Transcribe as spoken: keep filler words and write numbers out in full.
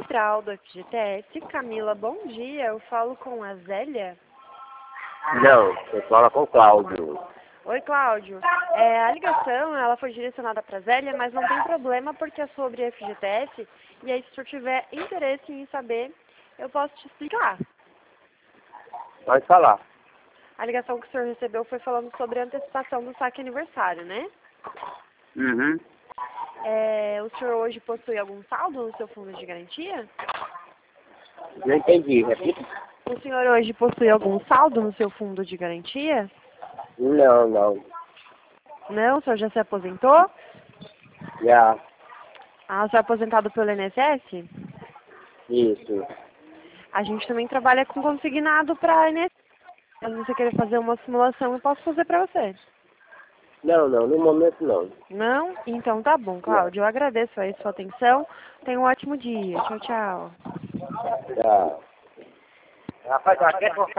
central do F G T S. Camila, bom dia. Eu falo com a Zélia. Não, você fala com o Cláudio. Oi, Cláudio. É, a ligação ela foi direcionada para a Zélia, mas não tem problema porque é sobre F G T S. E aí, se o senhor tiver interesse em saber, eu posso te explicar. Pode falar. A ligação que o senhor recebeu foi falando sobre a antecipação do saque aniversário, né? Uhum. É, o senhor hoje possui algum saldo no seu fundo de garantia? Não entendi, repita. O senhor hoje possui algum saldo no seu fundo de garantia? Não, não. Não? O senhor já se aposentou? Já. Ah, o senhor é aposentado pelo I N S S? Isso. A gente também trabalha com consignado para I N S S. Se você querer fazer uma simulação, eu posso fazer para você. Não, não, no momento não. Não? Então tá bom, Cláudio. Eu agradeço aí a sua atenção. Tenha um ótimo dia. Tchau, tchau. Já. Rapaz, já quer